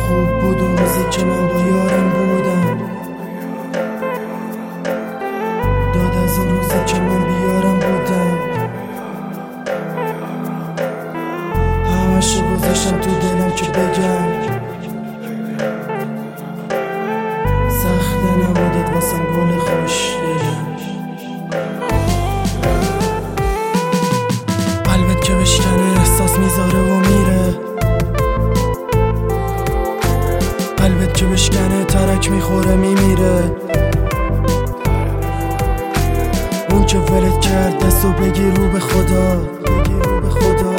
خوب بود اون روزی که من با یارم بودم، داد از اون روزی که من بیارم بودم. همشو گذاشتم تو دلم که بگم، سخته نبودت واسم گل خوش دلم. قلبت که بشکنه احساس میذاره و میره، قلبت که بشکنه ترک میخوره میمیره. اون که ولت کرد دستو بگی رو به خدا، بگی رو به خدا.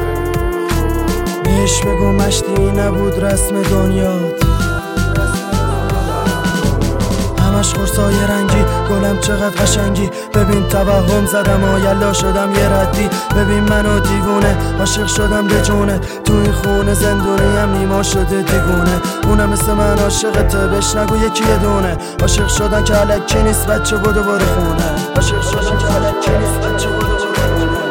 بهش بگو مشتی نبود رسم دنیات، همش خورسای رنگی. گلم چقدر قشنگی، ببین توهم زدم و یلا شدم یه ردی. ببین منو دیوونه عاشق شدم به جونه، تو این خونه زندونی هم نیما شده دیوونه. اونم مثل من عاشقته بهش نگو یکی یه دونه. عاشق شدن که الکی نیست بچه بدو برو خونه، عاشق شدن که الکی نیست بچه بدو برو خونه.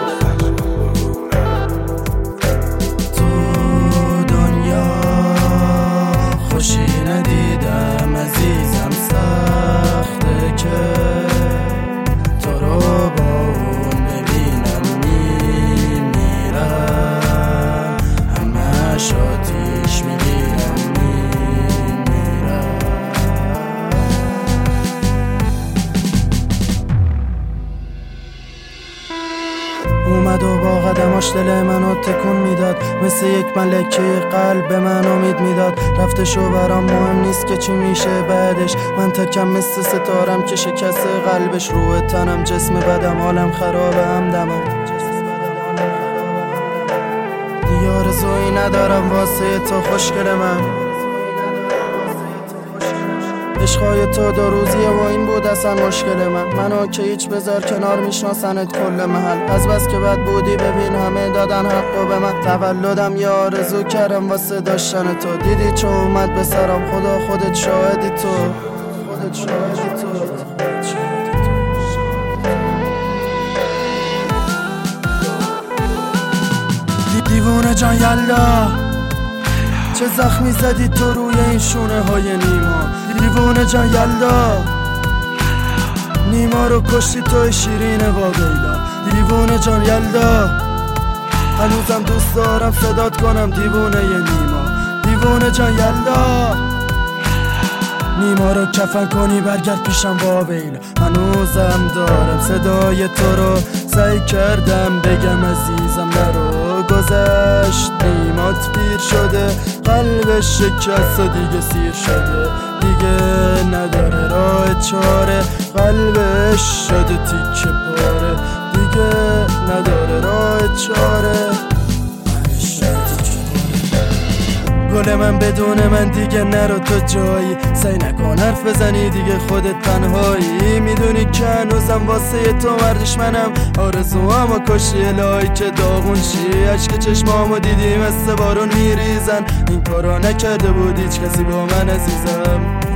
تو دنیا خوشی ندیدم عزیزم، سخته که تو رو با اون ببینم میمیرم، همش آتیش میگیرم میمیرم. اومد و با قدماش دل منو تکون میداد، مثل یک ملکه قلب به من امید میداد. رفتشو برام مهم نیست که چی میشه بعدش، من تکم مثل ستارم که شکست قلبش. روح تنم جسم بدم حالم خرابه همدمم، دیگه آرزویی ندارم واسه تو خوشگل من. عشقای تو دو روزیه و این بود اصلا مشکل منو که هیچ بذار کنار میشناسنت کل محل. از بس که بد بودی ببین همه دادن حقو به من. تولدم یه آرزو کردم واسه داشتن تو، دیدی چه اومد به سرم. خدا خودت شاهدی تو، خودت شاهدی تو. دیوونه جان یلا، چه زخمی زدی تو روی این شونه های نیما. دیوونه جان یلا، نیما رو کشتی تو شیرین واقعیلا. دیوونه جان یلا، هنوزم دوست دارم صدات کنم دیوونه ی نیما. دیوونه جان یلا، نیما رو کفن کنی برگرد پیشم واقعیلا. هنوزم دارم صدای تو رو، سعی کردم بگم عزیزم نرو. گذشت نیمات پیر شده، قلبش شکست و دیگه سیر شده، دیگه نداره راه چاره. قلبش شده تیکه پاره، دیگه نداره راه چاره. گل من بدون من دیگه نرو تو جایی، سعی نکن حرف بزنی دیگه خودت تنهایی. میدونی که هنوزم واسه تو مردش منم، آرزوامو کشی الهی که داغون شی. عشق چشمامو دیدی مثل بارون میریزن، این کارا نکرده بود هیچ کسی با من عزیزم.